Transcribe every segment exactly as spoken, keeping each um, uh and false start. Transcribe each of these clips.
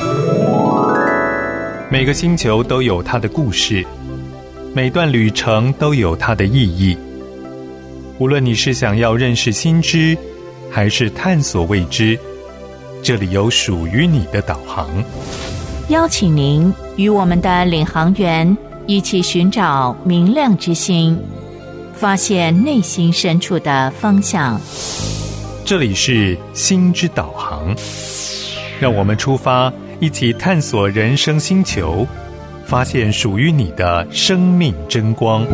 每个星球都有它的故事，每段旅程都有它的意义。无论你是想要认识新知，还是探索未知，这里有属于你的导航。 邀请您与我们的领航员一起寻找明亮之星，发现内心深处的方向。 这里是心之导航，让我们出发，一起探索人生星球，发现属于你的生命真光。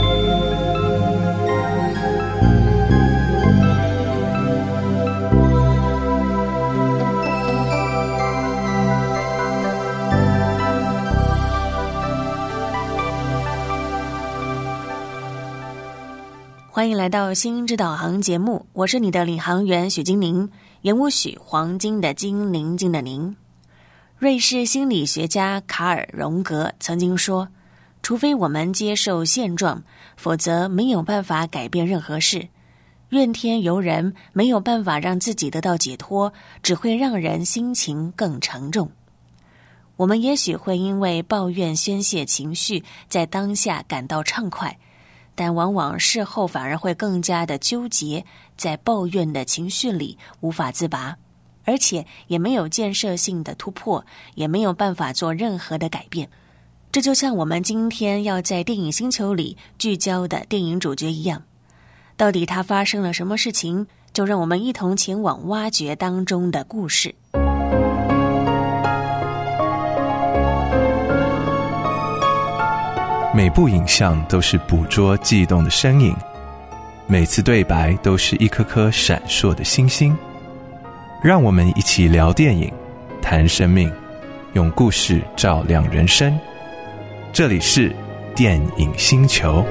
欢迎来到心之导航节目，我是你的领航员许金宁，言无许，黄金的金，宁静的宁。瑞士心理学家卡尔·荣格曾经说，除非我们接受现状，否则没有办法改变任何事。怨天尤人没有办法让自己得到解脱，只会让人心情更沉重。我们也许会因为抱怨宣泄情绪，在当下感到畅快，但往往事后反而会更加的纠结，在抱怨的情绪里无法自拔，而且也没有建设性的突破，也没有办法做任何的改变。这就像我们今天要在电影星球里聚焦的电影主角一样，到底他发生了什么事情？就让我们一同前往挖掘当中的故事。 每部影像都是捕捉悸动的身影，每次对白都是一颗颗闪烁的星星。让我们一起聊电影，谈生命，用故事照亮人生。这里是电影星球。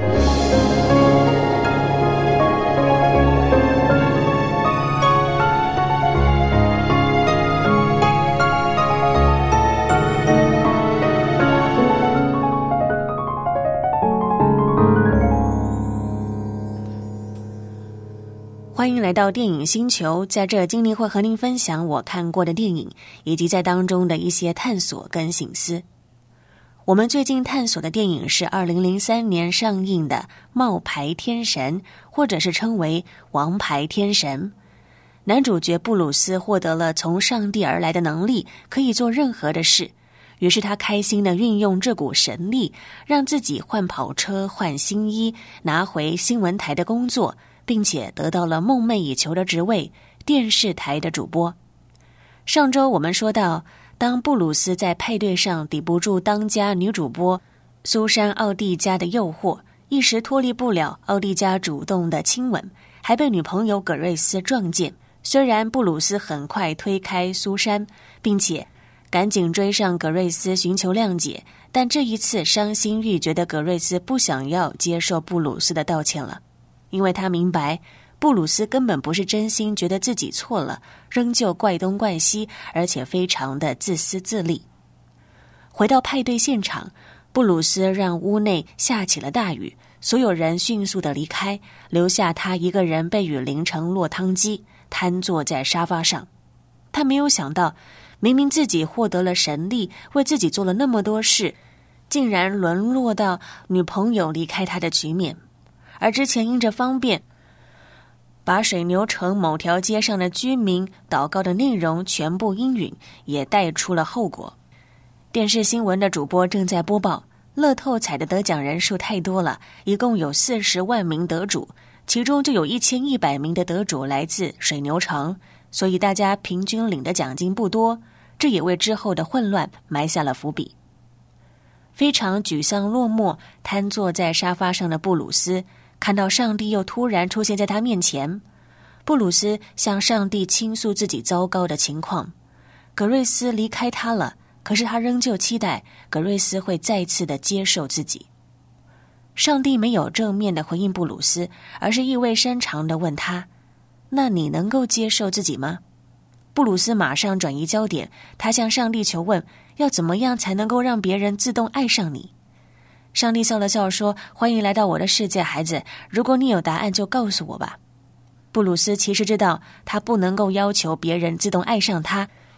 欢迎来到电影星球，在这今天会和您分享我看过的电影，以及在当中的一些探索跟省思。我们最近探索的电影是二零零三年上映的《冒牌天神》，或者是称为《王牌天神》。男主角布鲁斯获得了从上帝而来的能力，可以做任何的事，于是他开心地运用这股神力，让自己换跑车、换新衣，拿回新闻台的工作，并且得到了梦寐以求的职位——电视台的主播。上周我们说到，当布鲁斯在派对上抵不住当家女主播苏珊·奥蒂加的诱惑，一时脱离不了奥蒂加主动的亲吻，还被女朋友葛瑞斯撞见。虽然布鲁斯很快推开苏珊，并且赶紧追上葛瑞斯寻求谅解，但这一次伤心欲绝的葛瑞斯不想要接受布鲁斯的道歉了，因为他明白布鲁斯根本不是真心觉得自己错了，仍旧怪东怪西，而且非常的自私自利。回到派对现场，布鲁斯让屋内下起了大雨，所有人迅速的离开，留下他一个人被雨淋成落汤鸡，瘫坐在沙发上。他没有想到，明明自己获得了神力，为自己做了那么多事，竟然沦落到女朋友离开他的局面。而之前因着方便，把水牛城某条街上的居民祷告的内容全部应允，也带出了后果。电视新闻的主播正在播报，乐透彩的得奖人数太多了，一共有四十万名得主，其中就有一千一百名的得主来自水牛城，所以大家平均领的奖金不多，这也为之后的混乱埋下了伏笔。非常沮丧落寞，瘫坐在沙发上的布鲁斯看到上帝又突然出现在他面前，布鲁斯向上帝倾诉自己糟糕的情况。葛瑞斯离开他了，可是他仍旧期待葛瑞斯会再次的接受自己。上帝没有正面的回应布鲁斯，而是意味深长的问他：那你能够接受自己吗？布鲁斯马上转移焦点，他向上帝求问，要怎么样才能够让别人自动爱上你？上帝笑了笑说：欢迎来到我的世界，孩子，如果你有答案就告诉我吧。布鲁斯其实知道他不能够要求别人自动爱上他，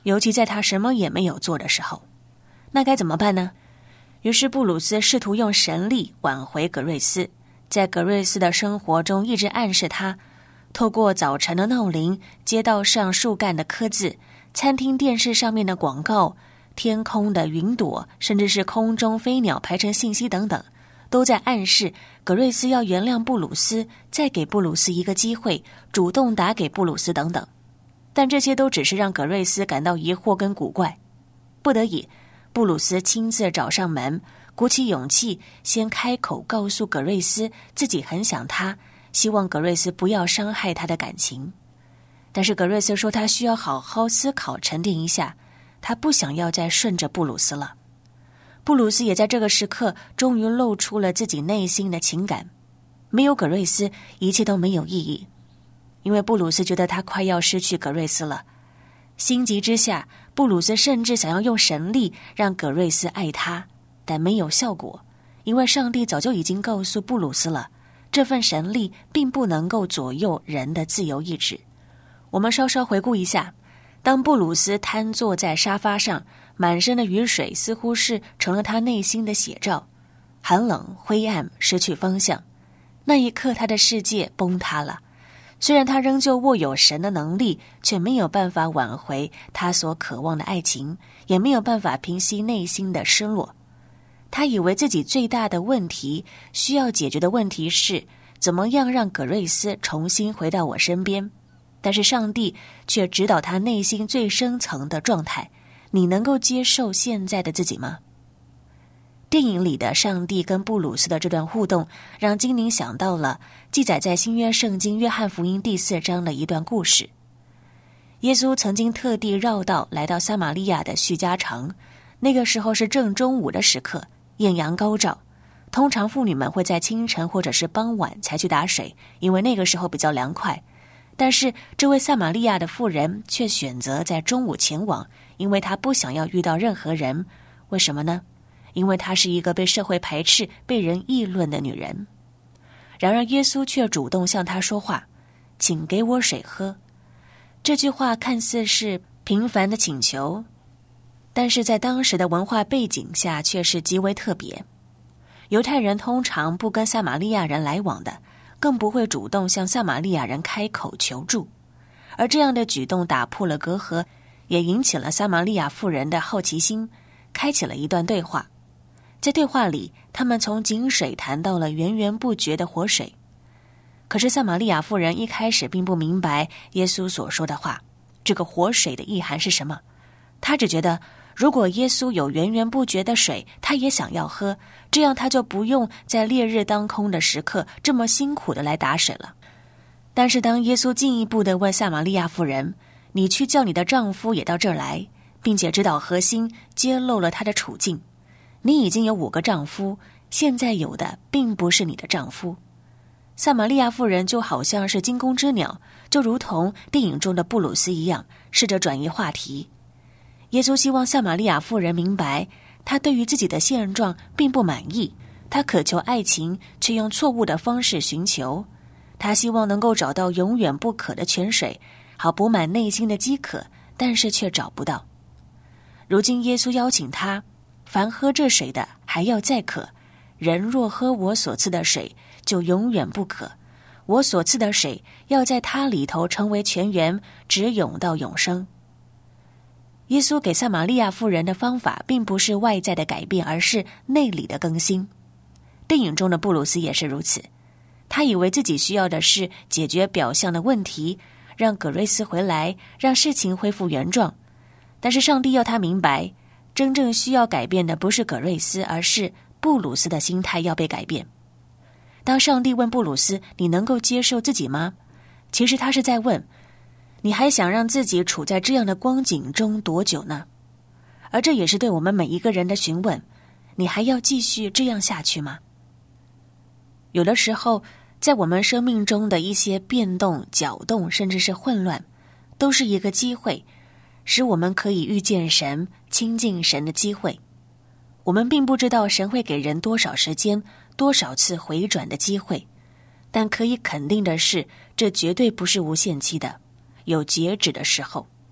尤其在他什么也没有做的时候。那该怎么办呢？于是布鲁斯试图用神力挽回格瑞斯，在格瑞斯的生活中一直暗示他，透过早晨的闹铃、街道上树干的刻字、餐厅电视上面的广告、天空的云朵，甚至是空中飞鸟排成信息等等，都在暗示格瑞斯要原谅布鲁斯，再给布鲁斯一个机会，主动打给布鲁斯等等。但这些都只是让格瑞斯感到疑惑跟古怪。不得已，布鲁斯亲自找上门，鼓起勇气先开口告诉格瑞斯自己很想他，希望格瑞斯不要伤害他的感情。但是格瑞斯说他需要好好思考沉淀一下，他不想要再顺着布鲁斯了。布鲁斯也在这个时刻终于露出了自己内心的情感。没有格瑞斯，一切都没有意义，因为布鲁斯觉得他快要失去格瑞斯了。心急之下，布鲁斯甚至想要用神力让格瑞斯爱他，但没有效果，因为上帝早就已经告诉布鲁斯了，这份神力并不能够左右人的自由意志。我们稍稍回顾一下，当布鲁斯瘫坐在沙发上，满身的雨水似乎是成了他内心的写照，寒冷、灰暗、失去方向。那一刻，他的世界崩塌了。虽然他仍旧握有神的能力，却没有办法挽回他所渴望的爱情，也没有办法平息内心的失落。他以为自己最大的问题，需要解决的问题是怎么样让格瑞斯重新回到我身边。但是上帝却指导他内心最深层的状态，你能够接受现在的自己吗？电影里的上帝跟布鲁斯的这段互动，让金宁想到了记载在新约圣经约翰福音第四章的一段故事。耶稣曾经特地绕道来到撒玛利亚的叙加城，那个时候是正中午的时刻，艳阳高照。通常妇女们会在清晨或者是傍晚才去打水，因为那个时候比较凉快。但是这位撒玛利亚的妇人却选择在中午前往，因为她不想要遇到任何人。为什么呢？因为她是一个被社会排斥、被人议论的女人。然而耶稣却主动向她说话，请给我水喝。这句话看似是平凡的请求，但是在当时的文化背景下却是极为特别。犹太人通常不跟撒玛利亚人来往的，更不会主动向撒玛利亚人开口求助。而这样的举动打破了隔阂，也引起了撒玛利亚妇人的好奇心，开启了一段对话。在对话里，他们从井水谈到了源源不绝的活水。可是撒玛利亚妇人一开始并不明白耶稣所说的话，这个活水的意涵是什么。她只觉得如果耶稣有源源不绝的水，她也想要喝，这样她就不用在烈日当空的时刻这么辛苦的来打水了。但是当耶稣进一步的问撒玛利亚妇人，你去叫你的丈夫也到这儿来，并且指导核心，揭露了她的处境。你已经有五个丈夫，现在有的并不是你的丈夫。撒玛利亚妇人就好像是惊弓之鸟，就如同电影中的布鲁斯一样，试着转移话题。耶稣希望撒玛利亚妇人明白，她对于自己的现状并不满意，她渴求爱情，却用错误的方式寻求。她希望能够找到永远不渴的泉水，好补满内心的饥渴，但是却找不到。如今耶稣邀请她，凡喝这水的还要再渴，人若喝我所赐的水，就永远不渴。我所赐的水要在他里头成为泉源，直涌到永生。耶稣给撒玛利亚妇人的方法并不是外在的改变，而是内里的更新。电影中的布鲁斯也是如此，他以为自己需要的是解决表象的问题，让葛瑞斯回来，让事情恢复原状。但是上帝要他明白，真正需要改变的不是葛瑞斯，而是布鲁斯的心态要被改变。当上帝问布鲁斯，你能够接受自己吗？其实他是在问，你还想让自己处在这样的光景中多久呢？而这也是对我们每一个人的询问，你还要继续这样下去吗？有的时候，在我们生命中的一些变动、搅动，甚至是混乱，都是一个机会，使我们可以遇见神、亲近神的机会。我们并不知道神会给人多少时间、多少次回转的机会，但可以肯定的是，这绝对不是无限期的，有截止的时候。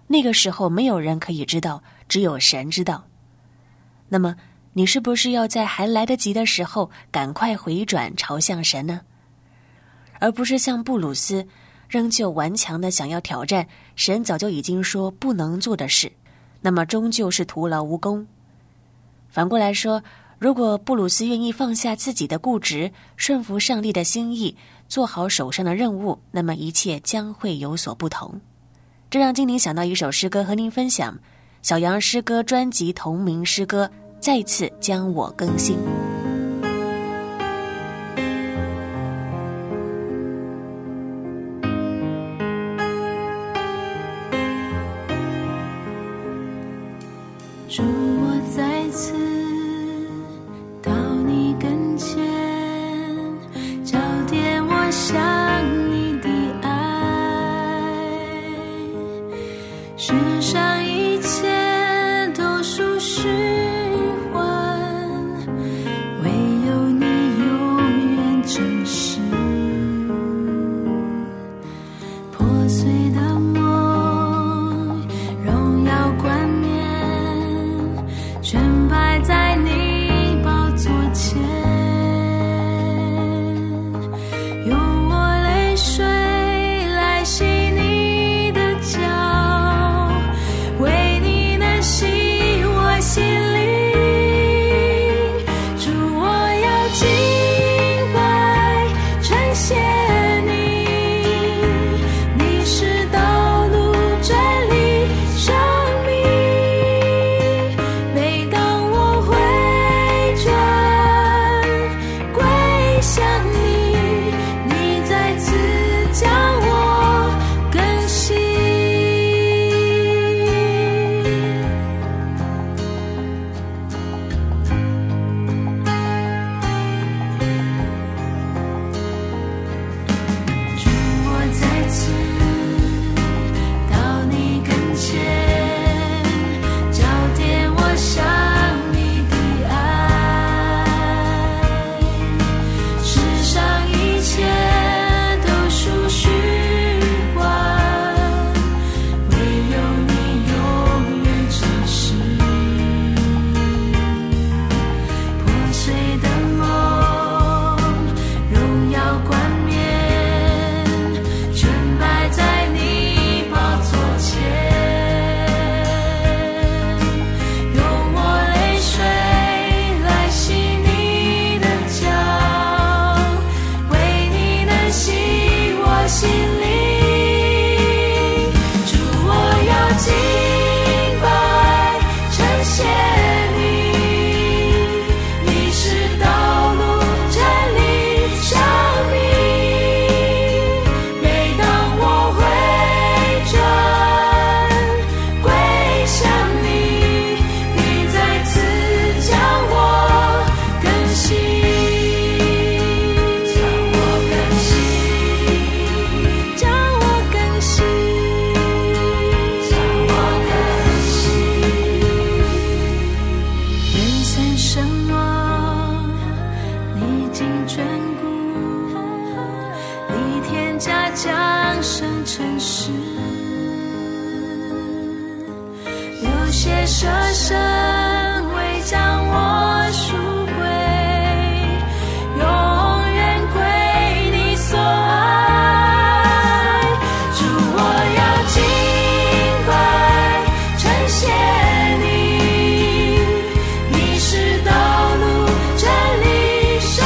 那个时候没有人可以知道，只有神知道。那么你是不是要在还来得及的时候赶快回转朝向神呢？而不是像布鲁斯仍旧顽强地想要挑战神早就已经说不能做的事，那么终究是徒劳无功。反过来说，如果布鲁斯愿意放下自己的固执，顺服上帝的心意，做好手上的任务，那么一切将会有所不同。这让精灵想到一首诗歌和您分享，小羊诗歌专辑同名诗歌《再次将我更新》。 主，我再次到你跟前，交点我向你的爱，世上一切都属虚幻，唯有你永远真实。破碎的梦，荣耀冠冕，全摆在你宝座前，用我泪水来洗你的脚，为你能洗我心灵。主，我要敬拜称谢你，你是道路真理生命。每当我回转归向你，你再次将我更新。主，我再次到你跟前，交点我向你的爱，世上一切都属虚幻，唯有你永远真实。破碎的梦，荣耀冠冕，全摆在你宝座前，用我泪水来洗你的脚，为你能洗我心灵。主，我要敬拜称谢你，你是道路真理生命。每当我回转归向你，你再次将我更新，将我更新，将我更新，将我更新。人生生亡，历经眷顾，逆天家降生成世，流血舍身为将我赎回，永远归你所爱。主，我要敬拜称谢你，你是道路真理生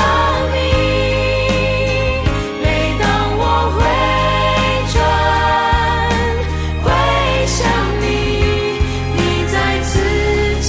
命。每当我回转归向你，你再次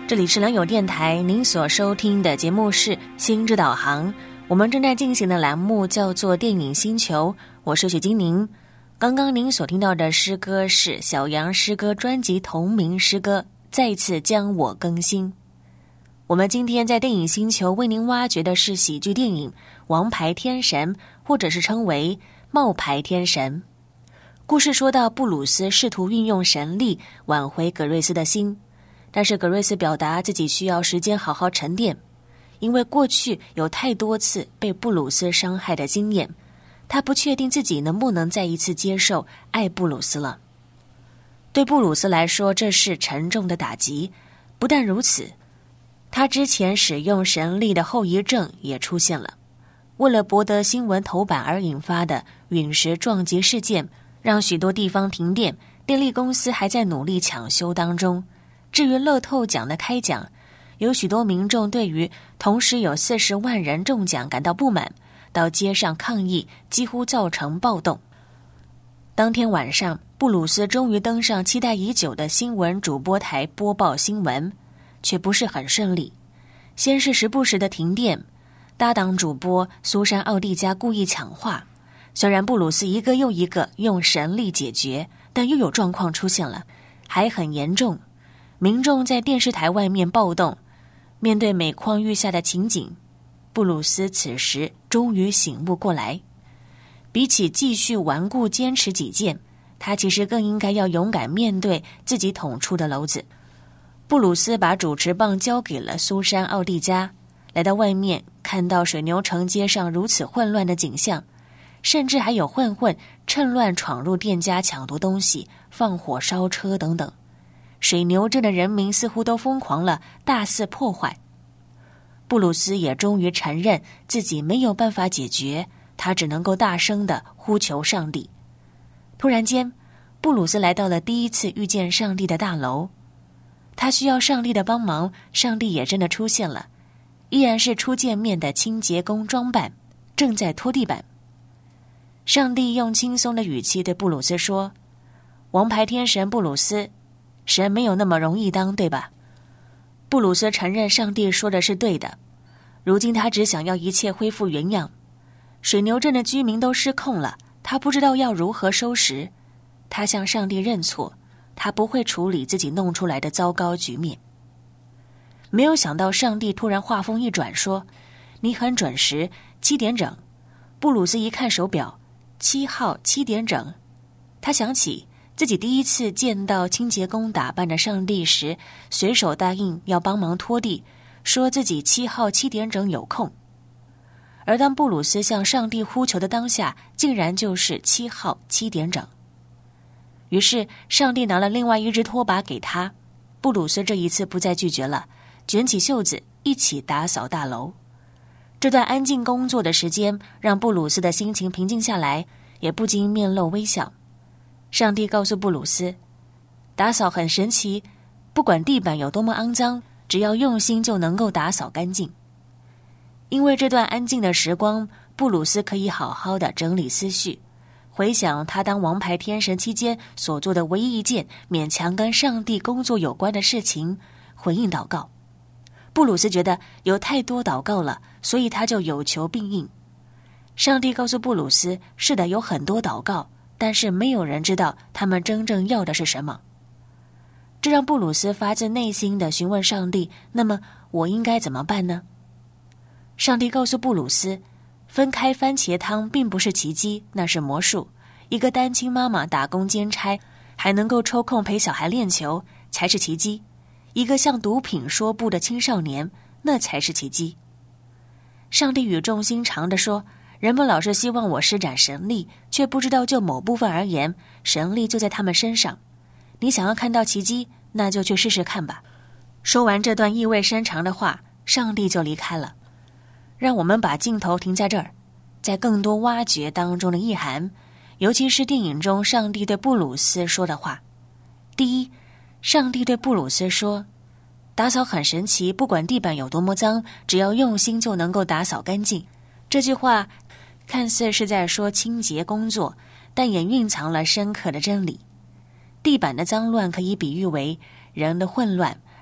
这里是良友电台，您所收听的节目是心之导航。我们正在进行的栏目叫做电影星球，我是许金宁。刚刚您所听到的诗歌是小杨诗歌专辑同名诗歌《再次将我更新》。我们今天在电影星球为您挖掘的是喜剧电影《王牌天神》，或者是称为冒牌天神。故事说到布鲁斯试图运用神力挽回葛瑞斯的心，但是葛瑞斯表达自己需要时间好好沉淀，因为过去有太多次被布鲁斯伤害的经验，他不确定自己能不能再一次接受爱布鲁斯了。对布鲁斯来说，这是沉重的打击。不但如此，他之前使用神力的后遗症也出现了。为了博得新闻头版而引发的陨石撞击事件，让许多地方停电，电力公司还在努力抢修当中。至于乐透奖的开奖，有许多民众对于同时有四十万人中奖感到不满，到街上抗议，几乎造成暴动。当天晚上，布鲁斯终于登上期待已久的新闻主播台播报新闻，却不是很顺利。先是时不时的停电，搭档主播苏珊·奥蒂加故意抢话，虽然布鲁斯一个又一个用神力解决，但又有状况出现了，还很严重。民众在电视台外面暴动，面对每况愈下的情景，布鲁斯此时终于醒悟过来。比起继续顽固坚持己见，他其实更应该要勇敢面对自己捅出的篓子。布鲁斯把主持棒交给了苏珊·奥蒂加，来到外面，看到水牛城街上如此混乱的景象，甚至还有混混趁乱闯入店家抢夺东西、放火烧车等等。水牛镇的人民似乎都疯狂了，大肆破坏。布鲁斯也终于承认自己没有办法解决，他只能够大声地呼求上帝。突然间，布鲁斯来到了第一次遇见上帝的大楼，他需要上帝的帮忙，上帝也真的出现了，依然是初见面的清洁工装扮，正在拖地板。上帝用轻松的语气对布鲁斯说：“王牌天神布鲁斯，神没有那么容易当，对吧？”布鲁斯承认上帝说的是对的，如今他只想要一切恢复原样。水牛镇的居民都失控了，他不知道要如何收拾。他向上帝认错，他不会处理自己弄出来的糟糕局面。没有想到上帝突然话锋一转说：“你很准时，七点整。”布鲁斯一看手表，七号七点整。他想起自己第一次见到清洁工打扮的上帝时，随手答应要帮忙拖地，说自己七号七点整有空。而当布鲁斯向上帝呼求的当下，竟然就是七号七点整。于是上帝拿了另外一只拖把给他，布鲁斯这一次不再拒绝了，卷起袖子一起打扫大楼。这段安静工作的时间让布鲁斯的心情平静下来，也不禁面露微笑。上帝告诉布鲁斯，打扫很神奇，不管地板有多么肮脏，只要用心就能够打扫干净。因为这段安静的时光，布鲁斯可以好好的整理思绪，回想他当王牌天神期间所做的唯一一件勉强跟上帝工作有关的事情，回应祷告。布鲁斯觉得有太多祷告了，所以他就有求必应。上帝告诉布鲁斯，是的，有很多祷告，但是没有人知道他们真正要的是什么。这让布鲁斯发自内心地询问上帝，那么我应该怎么办呢？上帝告诉布鲁斯，分开番茄汤并不是奇迹，那是魔术。一个单亲妈妈打工兼差，还能够抽空陪小孩练球，才是奇迹。一个向毒品说不的青少年，那才是奇迹。上帝语重心长地说，人们老是希望我施展神力，却不知道就某部分而言，神力就在他们身上。你想要看到奇迹，那就去试试看吧。说完这段意味深长的话，上帝就离开了。让我们把镜头停在这儿，在更多挖掘当中的意涵，尤其是电影中上帝对布鲁斯说的话。第一，上帝对布鲁斯说，打扫很神奇，不管地板有多么脏，只要用心就能够打扫干净。这句话看似是在说清洁工作，但也蕴藏了深刻的真理。地板的脏乱可以比喻为人的混乱，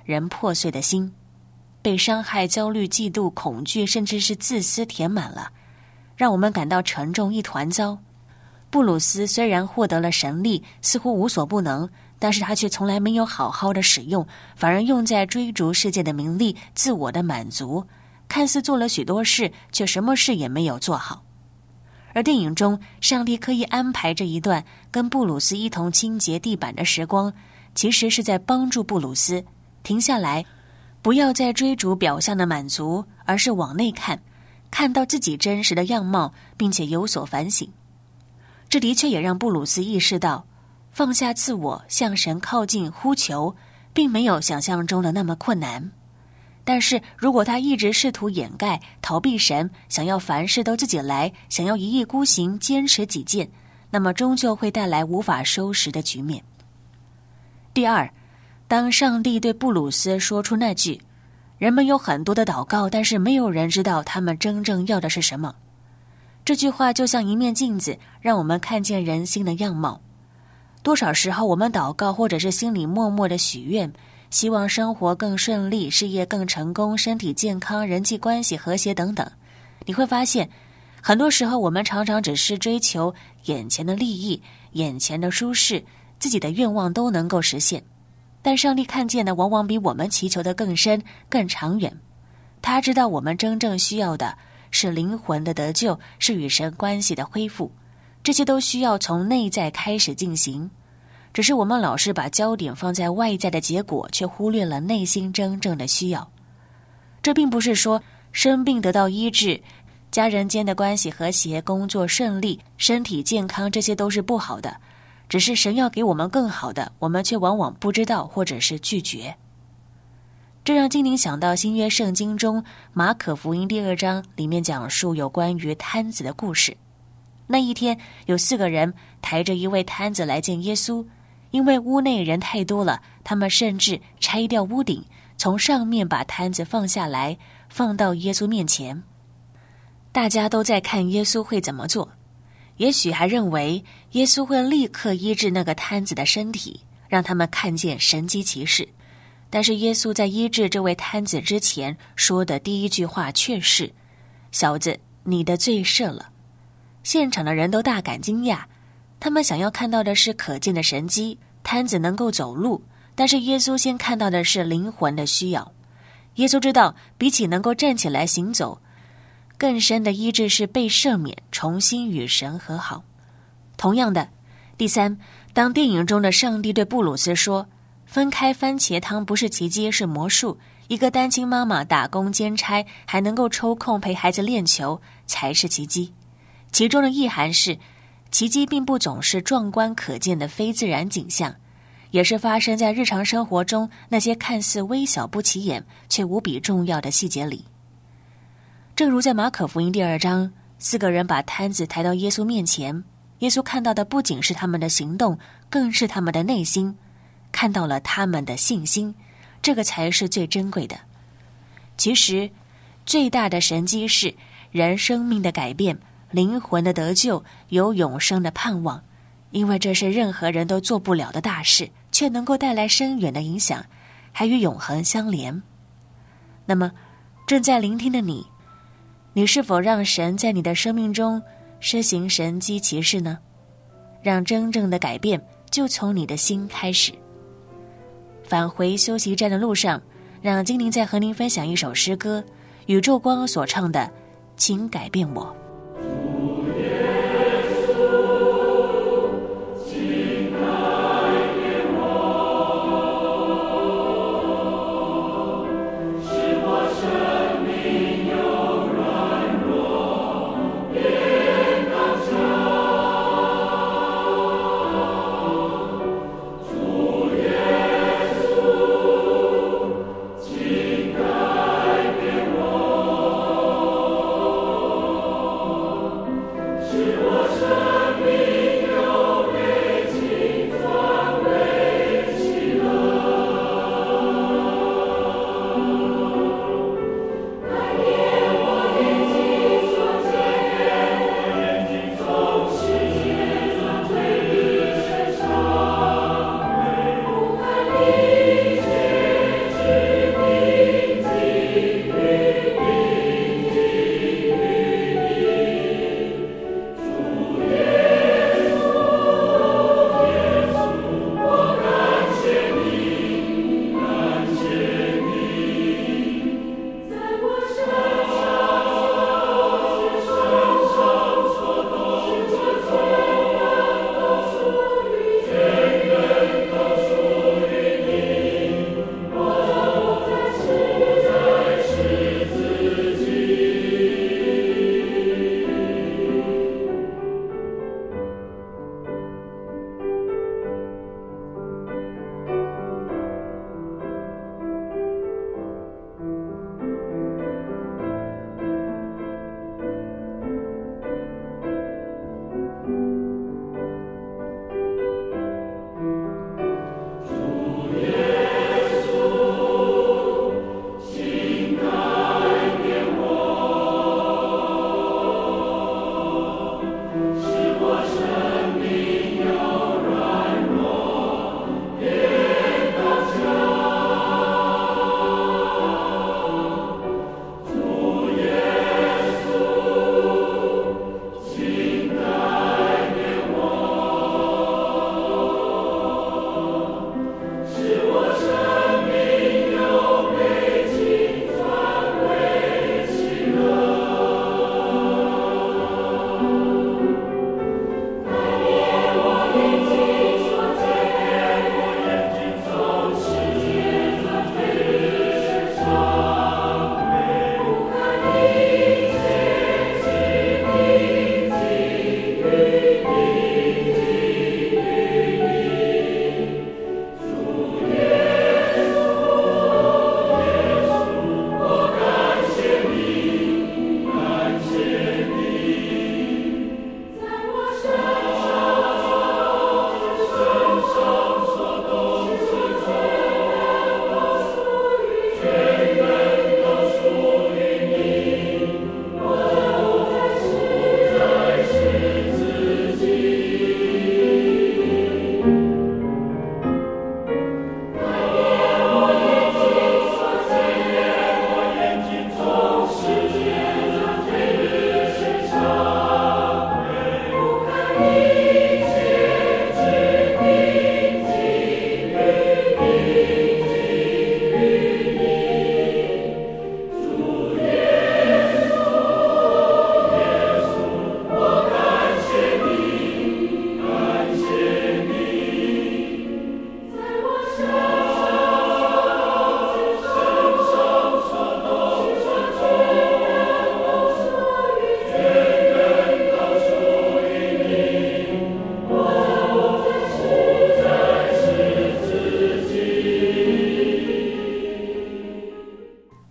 人破碎的心，被伤害、焦虑、嫉妒、恐惧，甚至是自私填满了，让我们感到沉重一团糟。布鲁斯虽然获得了神力，似乎无所不能，但是他却从来没有好好的使用，反而用在追逐世界的名利、自我的满足，看似做了许多事，却什么事也没有做好。而电影中，上帝刻意安排这一段跟布鲁斯一同清洁地板的时光，其实是在帮助布鲁斯停下来，不要再追逐表象的满足，而是往内看，看到自己真实的样貌，并且有所反省。这的确也让布鲁斯意识到，放下自我，向神靠近呼求，并没有想象中的那么困难。但是如果他一直试图掩盖、逃避神，想要凡事都自己来，想要一意孤行、坚持己见，那么终究会带来无法收拾的局面。第二，当上帝对布鲁斯说出那句“人们有很多的祷告，但是没有人知道他们真正要的是什么”，这句话就像一面镜子，让我们看见人心的样貌。多少时候我们祷告，或者是心里默默的许愿，希望生活更顺利，事业更成功，身体健康，人际关系和谐等等。你会发现，很多时候我们常常只是追求眼前的利益，眼前的舒适，自己的愿望都能够实现。但上帝看见的往往比我们祈求的更深、更长远。他知道我们真正需要的是灵魂的得救，是与神关系的恢复，这些都需要从内在开始进行。只是我们老是把焦点放在外在的结果，却忽略了内心真正的需要。这并不是说生病得到医治，家人间的关系和谐，工作顺利，身体健康，这些都是不好的，只是神要给我们更好的，我们却往往不知道或者是拒绝。这让精灵想到新约圣经中马可福音第二章里面讲述有关于摊子的故事。那一天，有四个人抬着一位摊子来见耶稣，因为屋内人太多了，他们甚至拆掉屋顶，从上面把摊子放下来，放到耶稣面前。大家都在看耶稣会怎么做，也许还认为耶稣会立刻医治那个摊子的身体，让他们看见神迹奇事。但是耶稣在医治这位摊子之前说的第一句话却是：“小子，你的罪赦了。”现场的人都大感惊讶，他们想要看到的是可见的神迹，摊子能够走路，但是耶稣先看到的是灵魂的需要。耶稣知道，比起能够站起来行走，更深的医治是被赦免，重新与神和好。同样的，第三，当电影中的上帝对布鲁斯说，分开番茄汤不是奇迹，是魔术，一个单亲妈妈打工兼差，还能够抽空陪孩子练球，才是奇迹。其中的意涵是，奇迹并不总是壮观可见的非自然景象，也是发生在日常生活中那些看似微小不起眼却无比重要的细节里。正如在马可福音第二章，四个人把摊子抬到耶稣面前，耶稣看到的不仅是他们的行动，更是他们的内心，看到了他们的信心，这个才是最珍贵的。其实最大的神迹是人生命的改变，灵魂的得救，有永生的盼望，因为这是任何人都做不了的大事，却能够带来深远的影响，还与永恒相连。那么正在聆听的你，你是否让神在你的生命中施行神迹奇事呢？让真正的改变就从你的心开始。返回休息站的路上，让精灵再和您分享一首诗歌，宇宙光所唱的《请改变我》。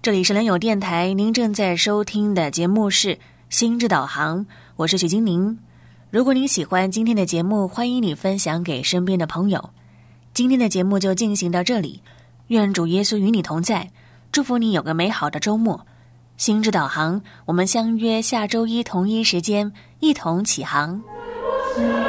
这里是良友电台，您正在收听的节目是心智导航，我是许金宁。如果您喜欢今天的节目，欢迎你分享给身边的朋友。今天的节目就进行到这里，愿主耶稣与你同在，祝福你有个美好的周末。心智导航，我们相约下周一同一时间，一同起航。